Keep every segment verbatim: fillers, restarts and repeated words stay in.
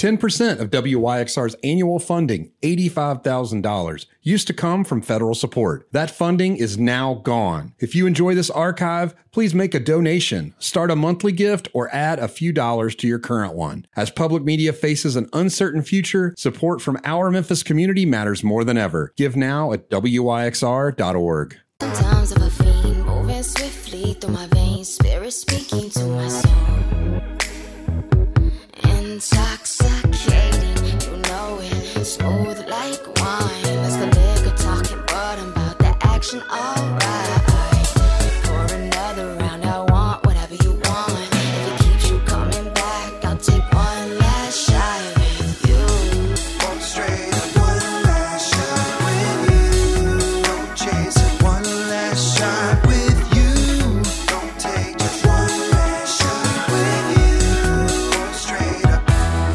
ten percent of W Y X R's annual funding, eighty-five thousand dollars, used to come from federal support. That funding is now gone. If you enjoy this archive, please make a donation, start a monthly gift, or add a few dollars to your current one. As public media faces an uncertain future, support from our Memphis community matters more than ever. Give now at W Y X R dot org. Sometimes of a fiend moving swiftly through my veins, spirit speaking to my soul. Intoxicating, you know it, smooth like wine. That's the liquor talking, but I'm about the action, alright. Pour another round, I want whatever you want. If it keeps you coming back, I'll take one last shot with you. One straight up, one last shot with you. Don't chase it, one last shot with you. Don't take just one last shot with you. One straight up.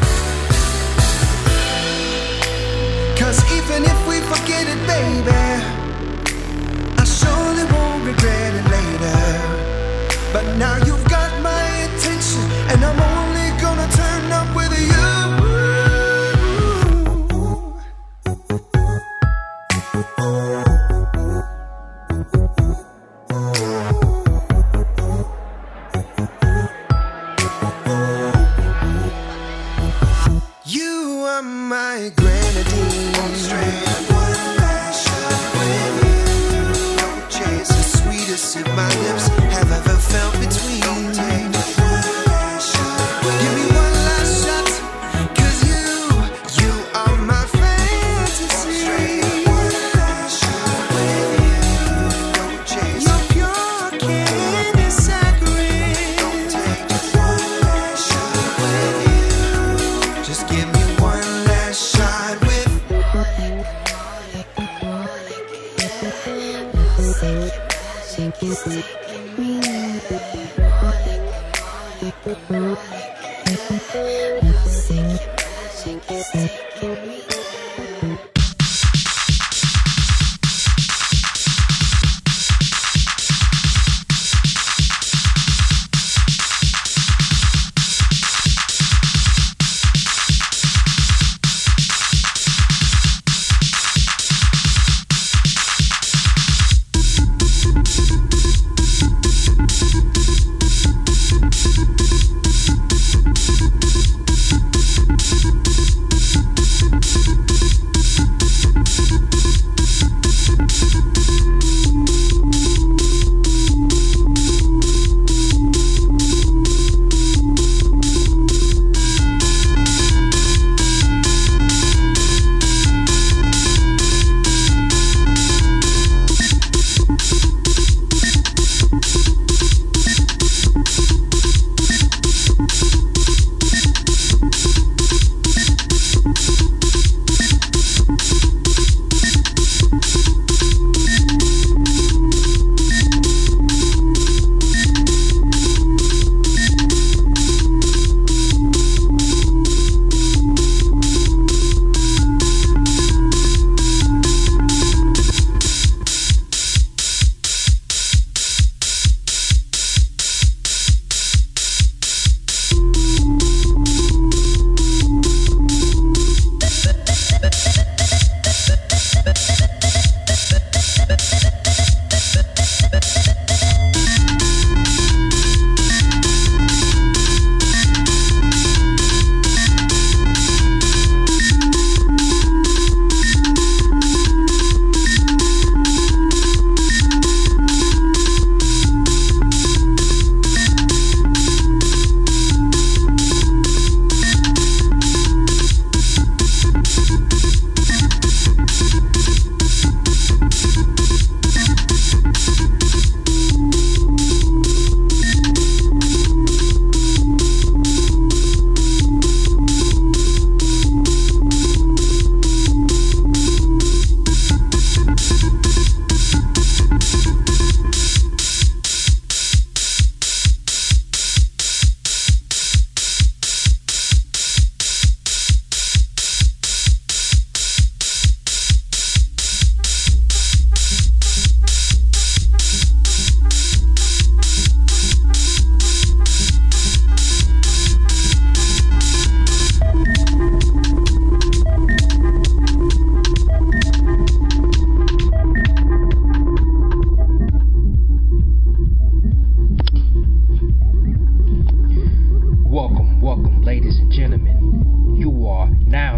Cause even if we forget it, baby, I surely won't regret it later. But now you've got my attention, and I'm only gonna turn up with you. You are my grenadine. One straight up, one last shot with you. Don't chase the sweetest sip my lips have ever felt between. Don't take just one last shot with Give me one last shot, cause you, you are my fantasy. Straight up, one last shot with you. Don't chase You're pure candy saccharine. Don't take just one last shot with you. Just give me one last shot with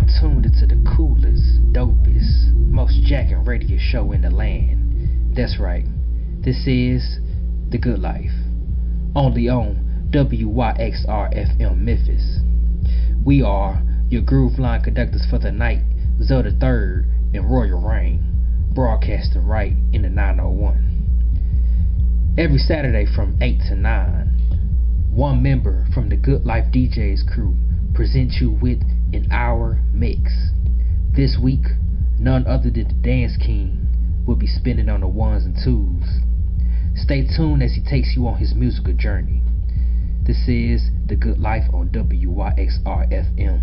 now tuned into the coolest, dopest, most jacking radio show in the land. That's right, this is The Good Life, only on W Y X R F M Memphis. We are your groove line conductors for the night, Zoe the Third and Royal Rain, broadcasting right in the nine oh one. Every Saturday from eight to nine, one member from the Good Life D Js crew presents you with an hour mix. This week, none other than the Dance King will be spinning on the ones and twos. Stay tuned as he takes you on his musical journey. This is The Good Life on W Y X R F M.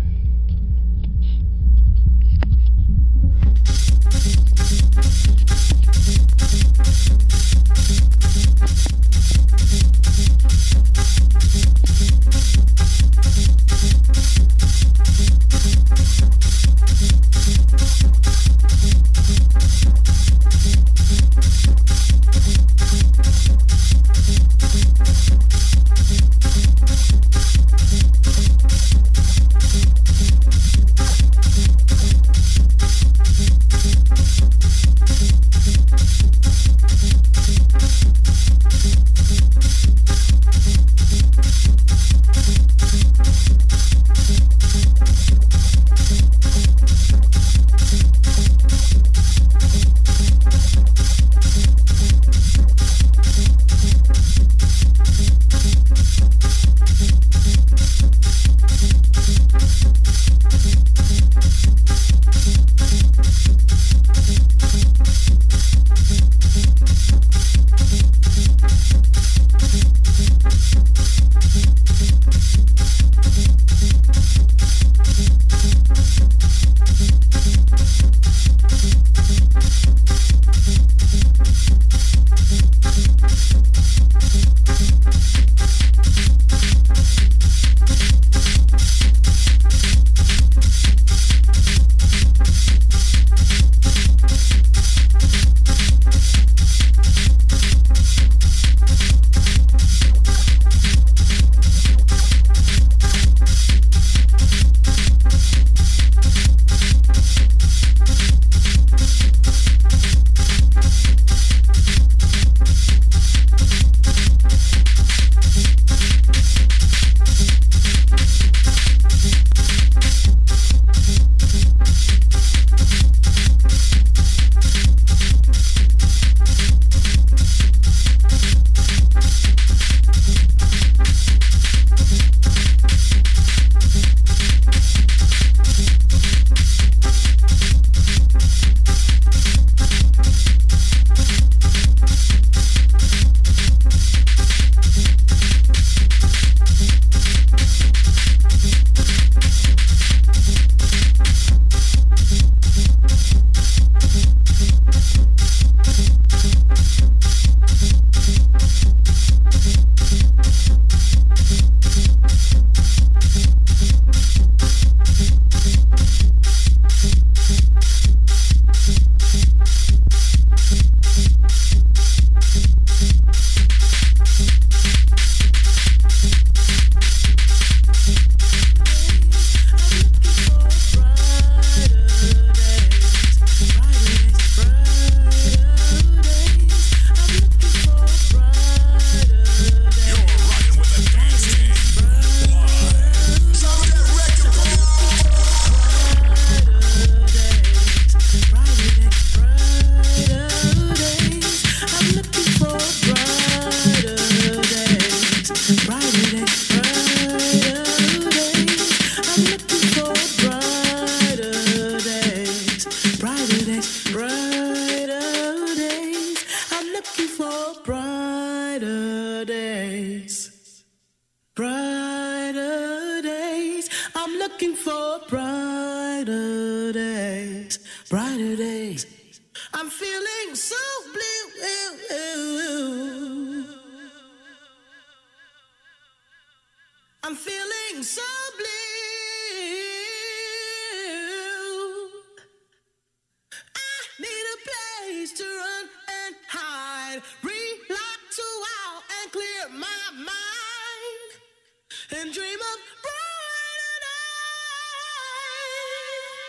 And dream of brighter days.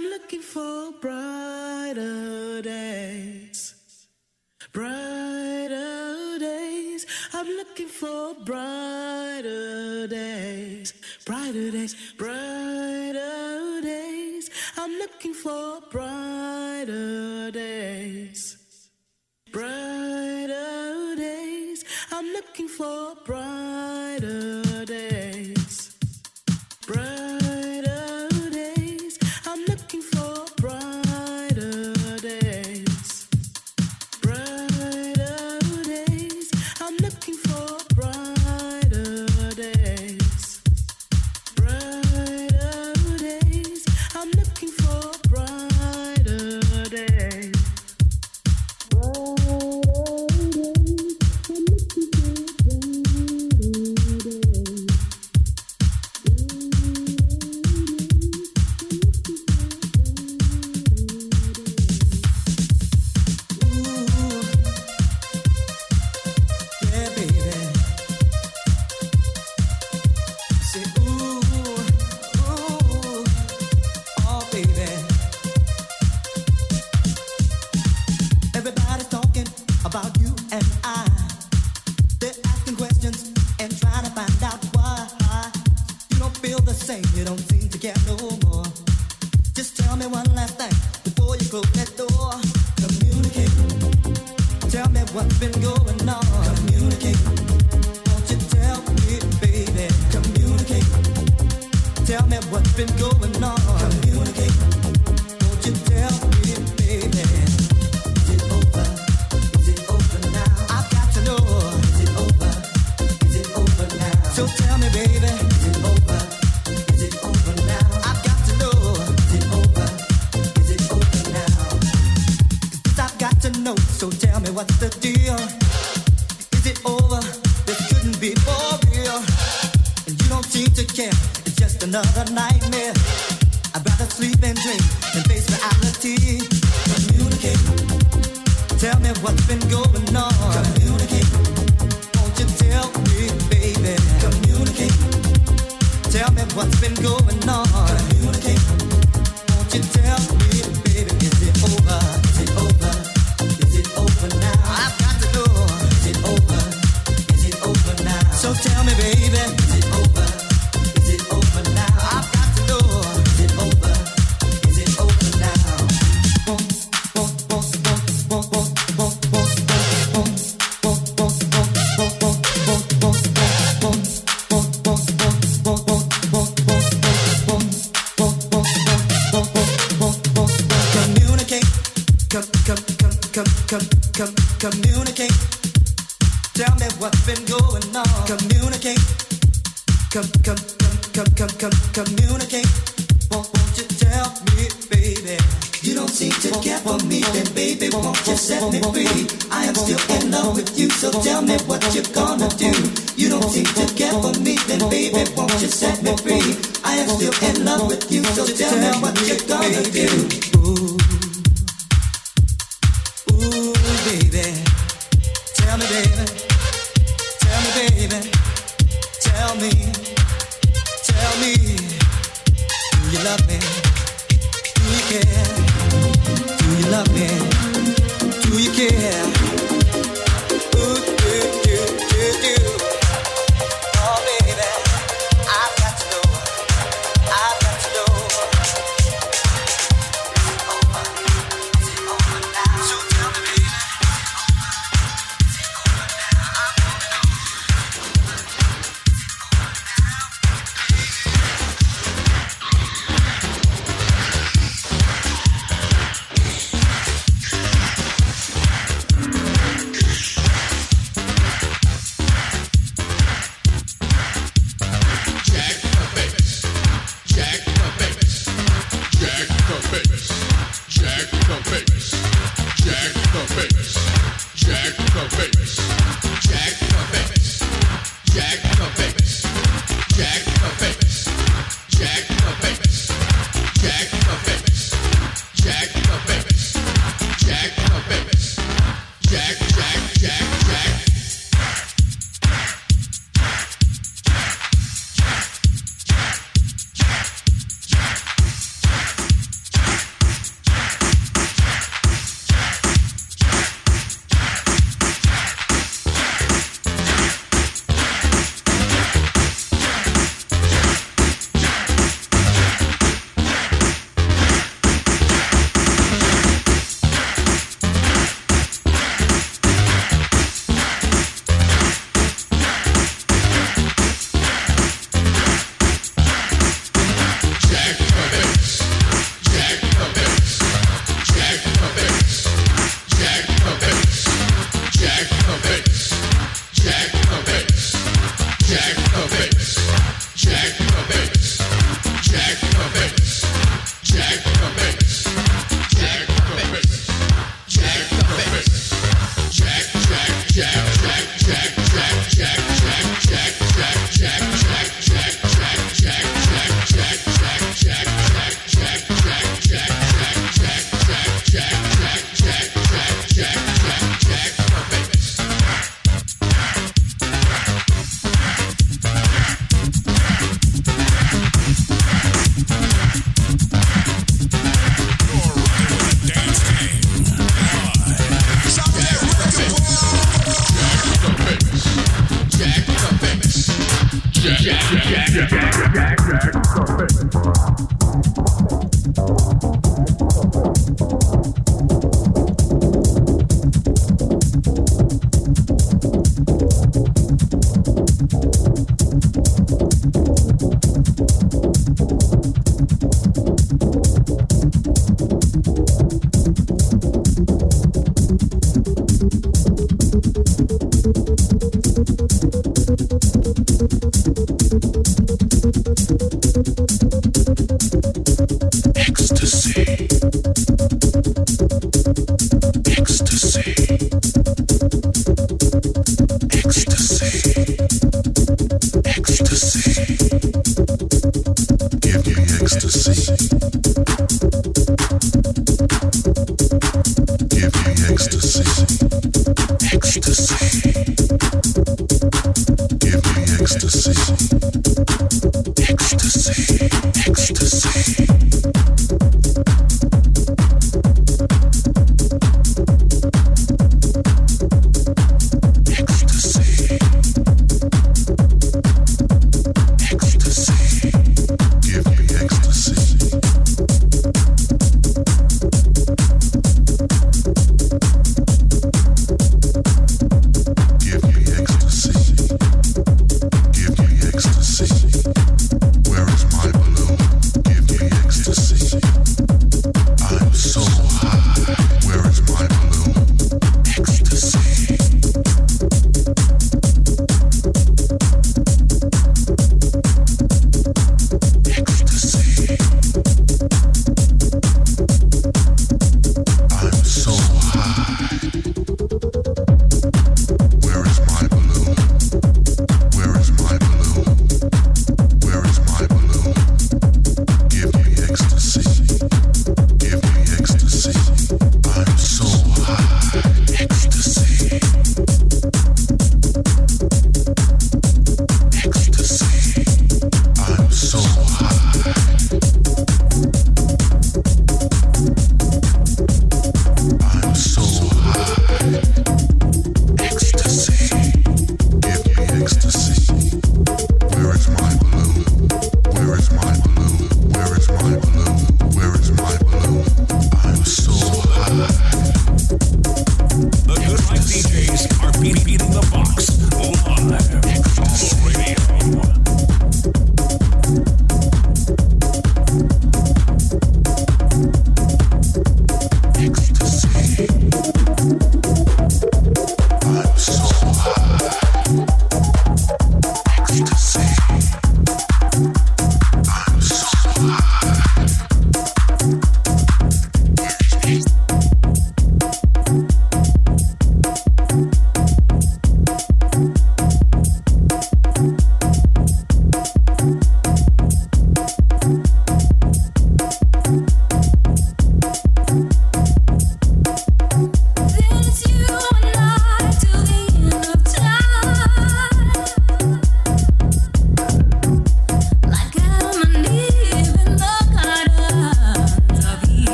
I'm looking for brighter days. Brighter days. I'm looking for brighter days. Brighter days. Brighter days. I'm looking for brighter days. Brighter days. I'm looking for brighter days. Brighter days. I'm looking for brighter days. Brighter days. I'm looking for brighter days. Brighter days. I'm looking for brighter days.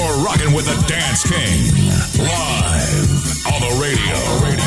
You're rocking with the Dance King. Live on the radio. radio.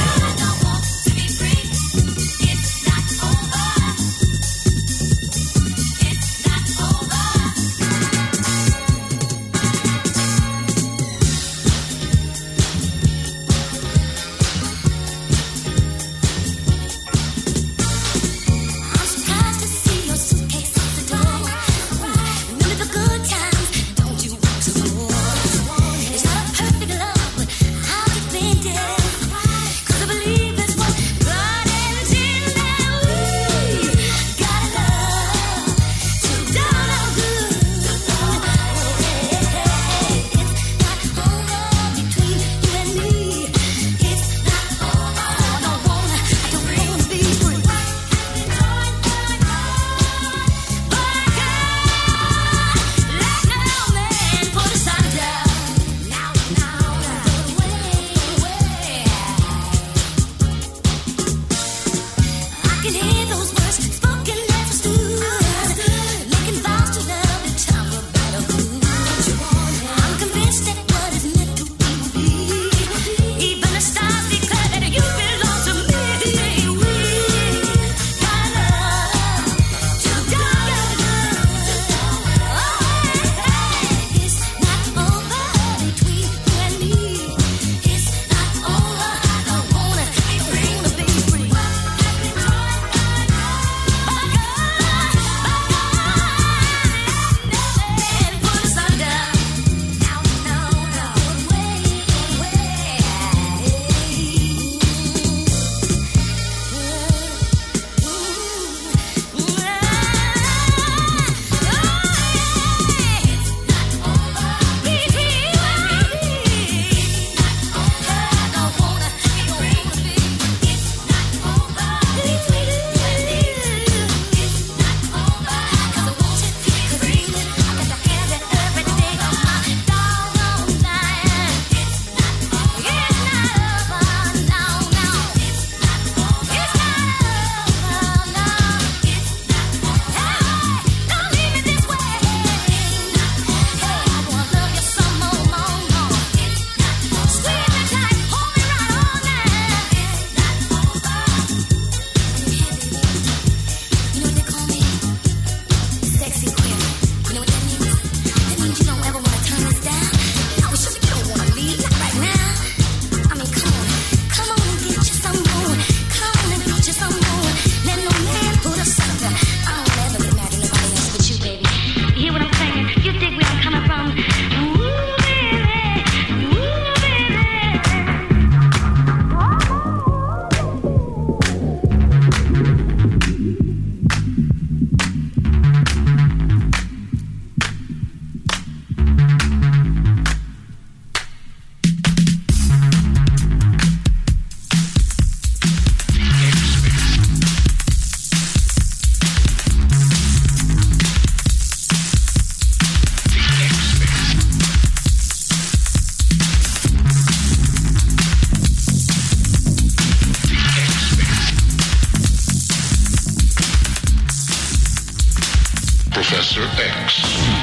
Professor X.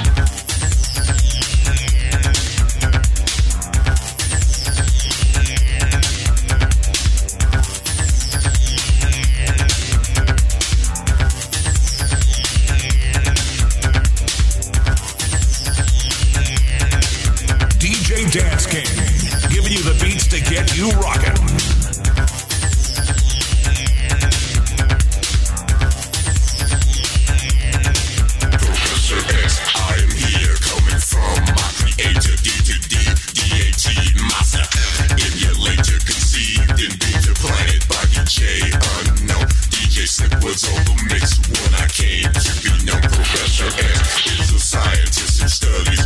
D J Dance King, giving you the beats to get you rocking.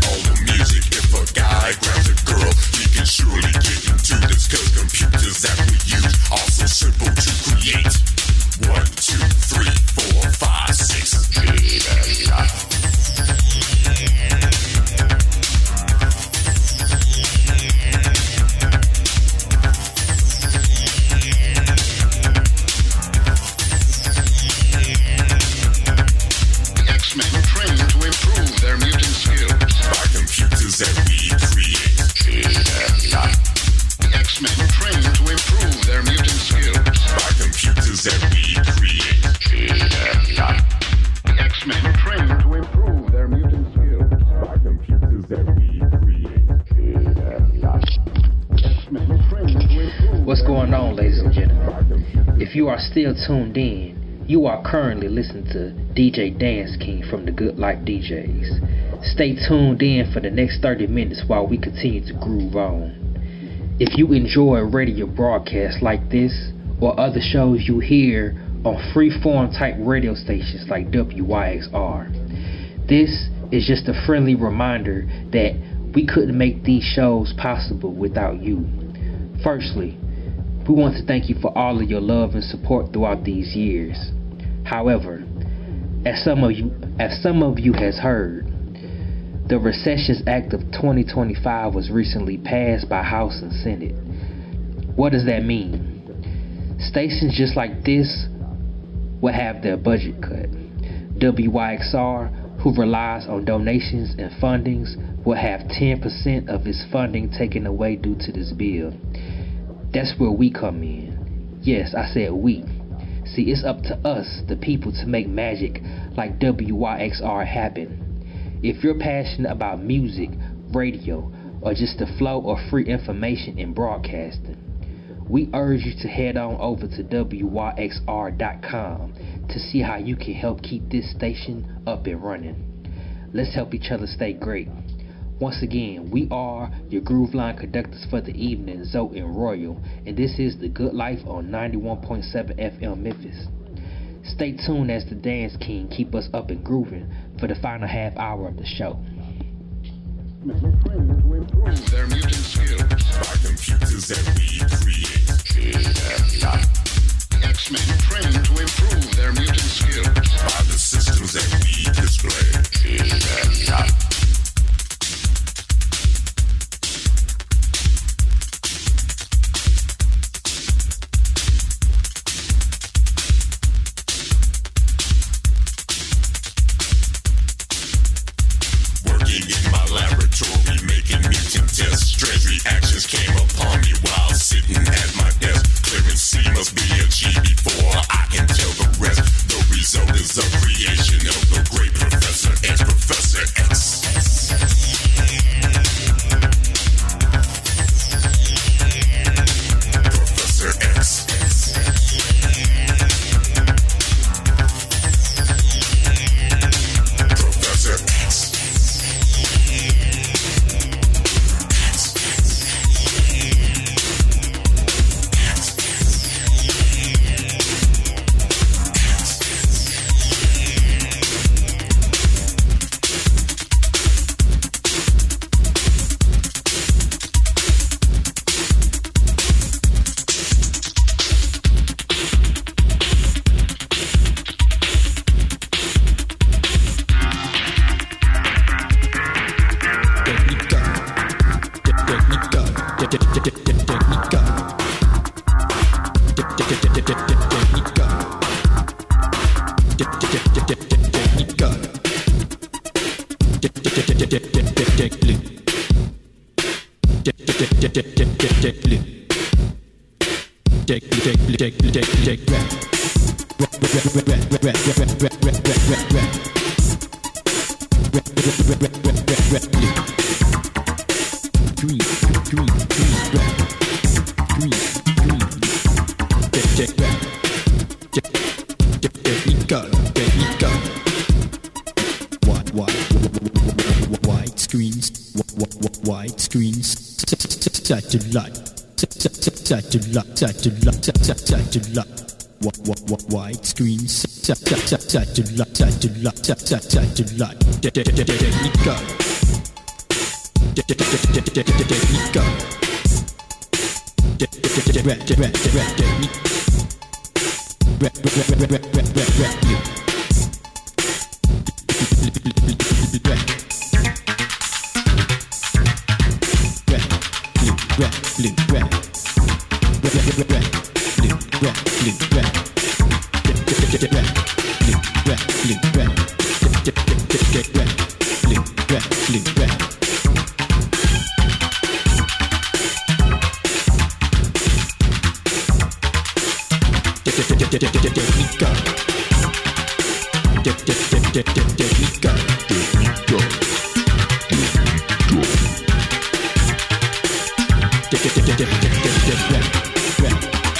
Grabs a girl, he can surely get into this, cause computers that we What's going on, ladies and gentlemen? If you are still tuned in, you are currently listening to D J Dance King from the Good Life D Js. Stay tuned in for the next thirty minutes while we continue to groove on. If you enjoy radio broadcasts like this or other shows you hear on freeform type radio stations like W Y X R, this is just a friendly reminder that we couldn't make these shows possible without you. Firstly, we want to thank you for all of your love and support throughout these years. However, as some of you as some of you has heard, the Recessions Act of twenty twenty-five was recently passed by House and Senate. What does that mean? Stations just like this will have their budget cut. W Y X R, who relies on donations and fundings, will have ten percent of its funding taken away due to this bill. That's where we come in. Yes, I said we. See, it's up to us, the people, to make magic like W Y X R happen. If you're passionate about music, radio, or just the flow of free information in broadcasting, we urge you to head on over to W Y X R dot com to see how you can help keep this station up and running. Let's help each other stay great. Once again, we are your Groove Line conductors for the evening, Zoe and Royal, and this is The Good Life on ninety-one point seven F M Memphis. Stay tuned as the Dance King keep us up and grooving for the final half hour of the show. Their mutant skills by computers that we create. X-Men trained to improve their mutant skills by the systems that we display. Reactions came upon me while sitting at my desk. Clearance must be achieved before I can tell the rest. The result is a creation of the great Professor X, Professor X. Professor X. Professor X. Satellite, satellite, satellite, satellite, wide screens, satellite, satellite, satellite, technical,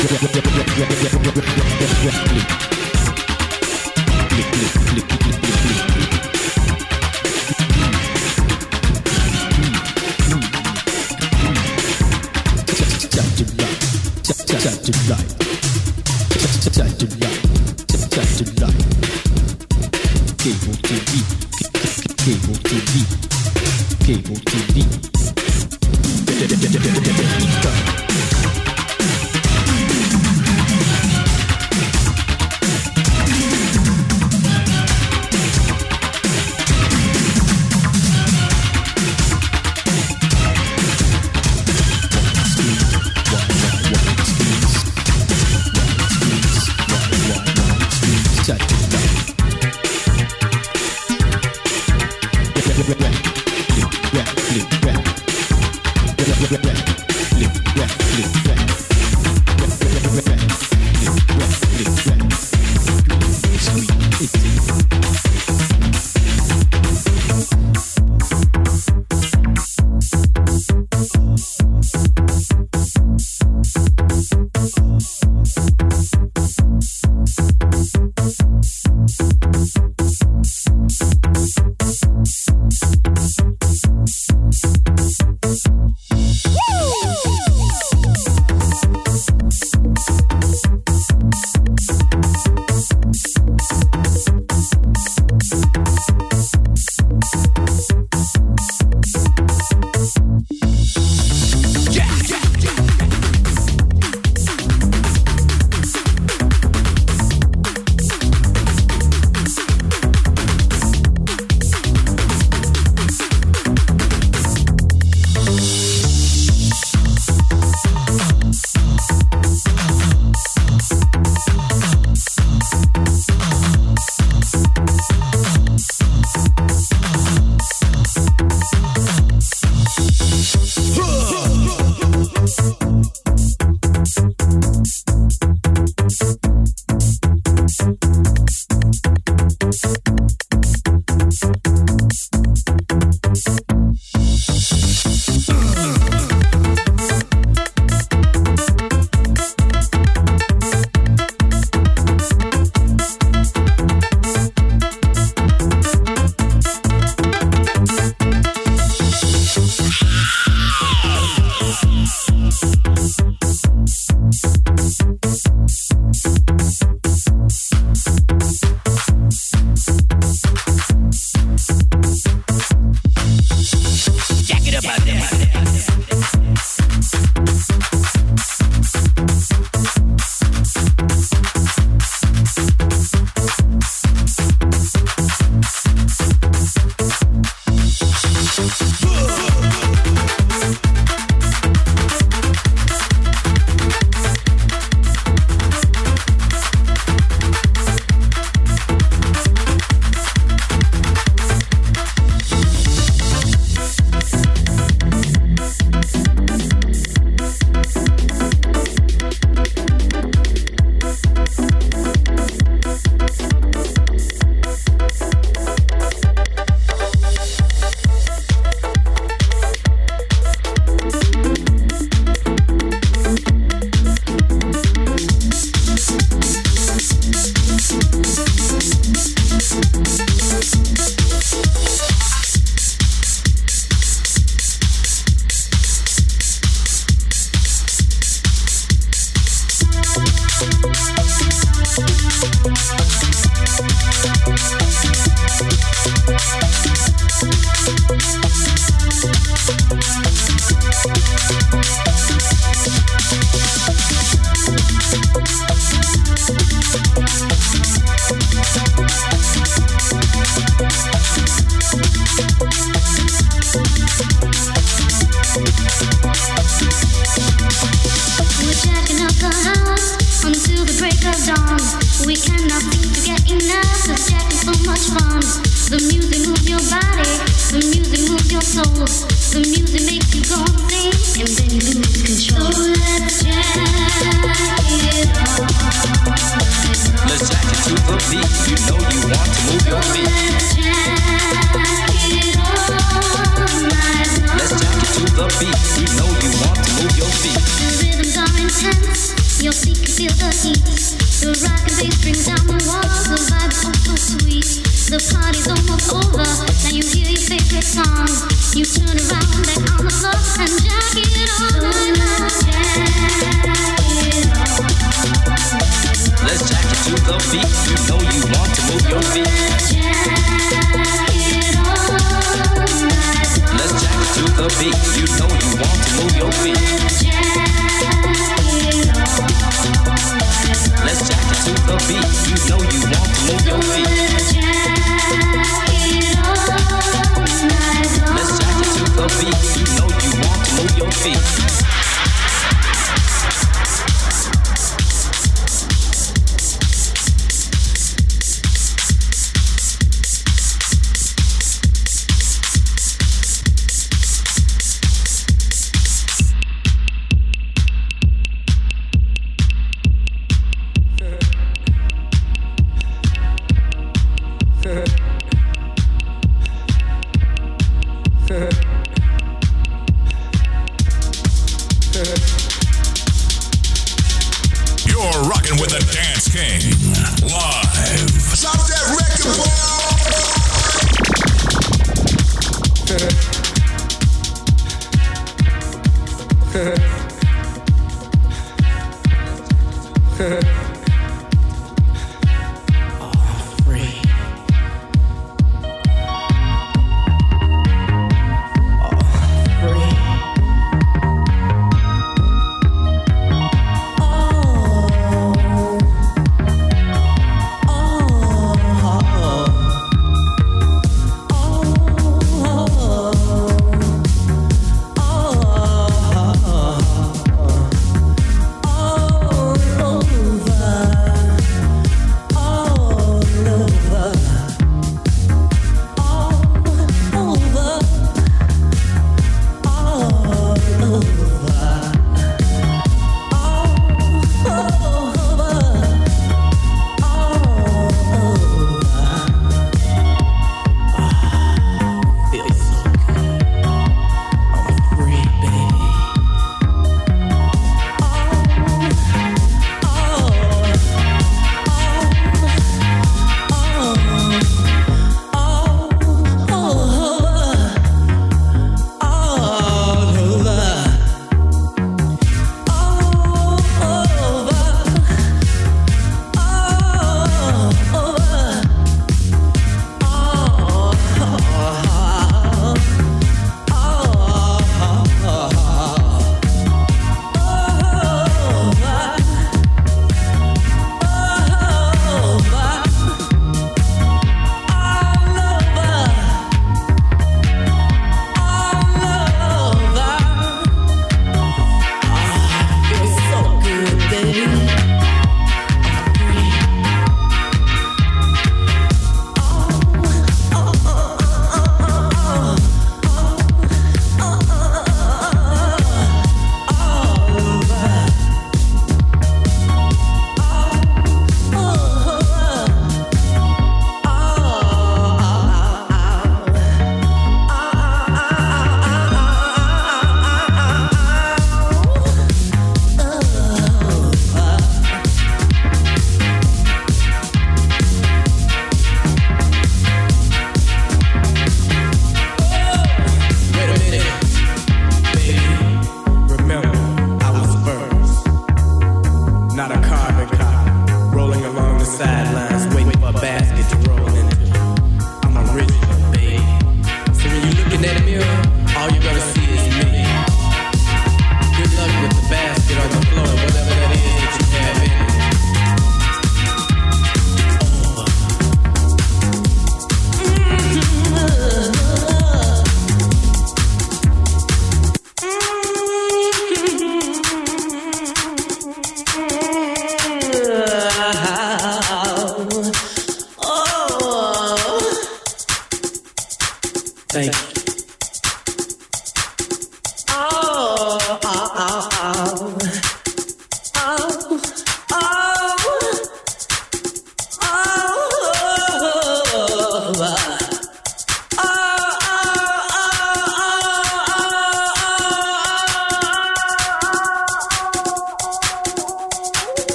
Cable T V, Cable T V, Cable T V. The rhythms are intense. Your feet can feel the heat. The rock and bass bring down the walls. The vibe is oh so sweet. The party's almost over. Now you hear your favorite song. You turn around back on the floor and jack it on. Let's jack it to the beat. You know you want to move your feet. Let's jack it to the beat. You know you want to move your feet. Let's jack it to the beat. You know you want to move your feet. Let's jack it to the beat. You know you want to move your feet. You're rocking with the Dance King live. Stop that record, boy. Over.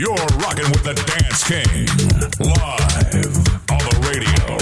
You're rocking with the Dance King, live on the radio.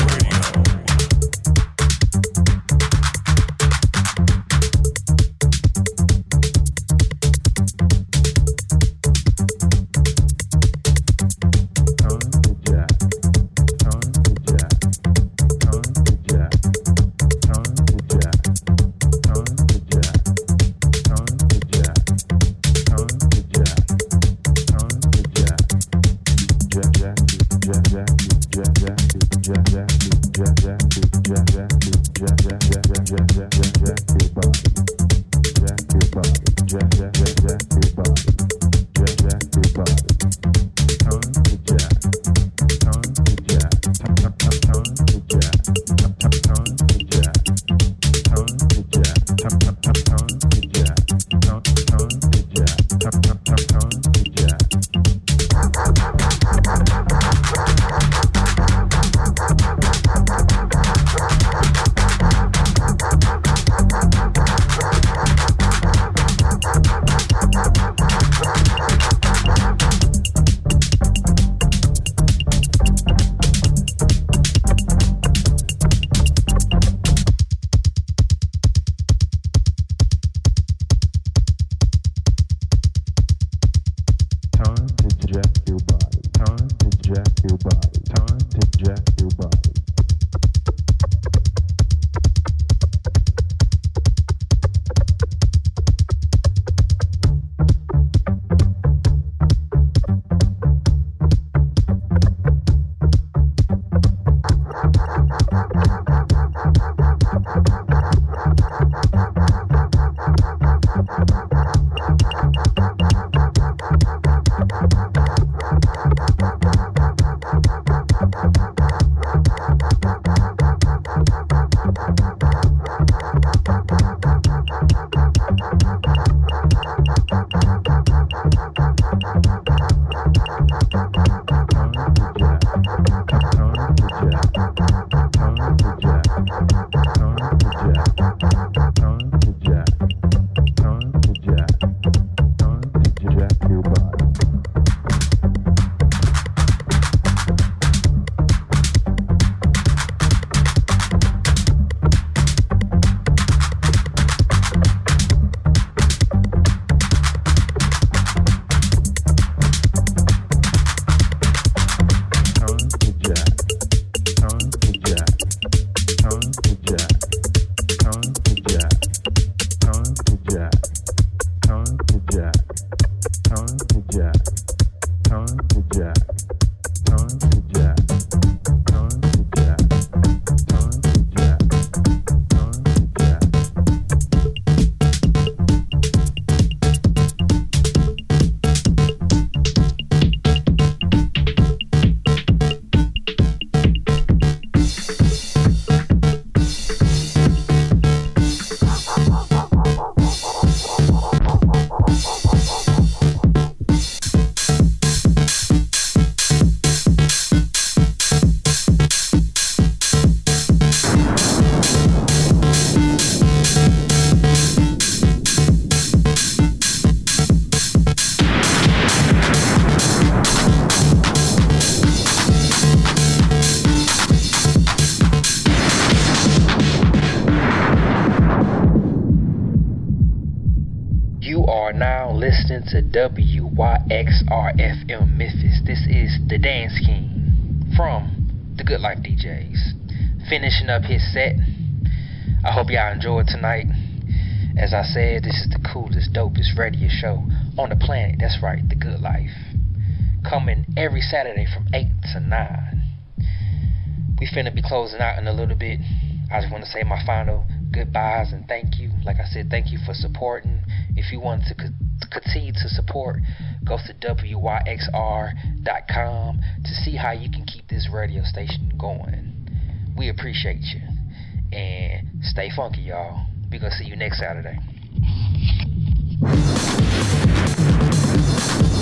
To W Y X R F M Memphis. This is the Dance King from the Good Life D Js. Finishing up his set. I hope y'all enjoyed tonight. As I said, this is the coolest, dopest radio show on the planet. That's right, the Good Life. Coming every Saturday from eight to nine. We finna be closing out in a little bit. I just want to say my final goodbyes and thank you. Like I said, thank you for supporting. If you want to co- continue to support, go to W Y X R dot com to see how you can keep this radio station going. We appreciate you. And stay funky, y'all. We're going to see you next Saturday.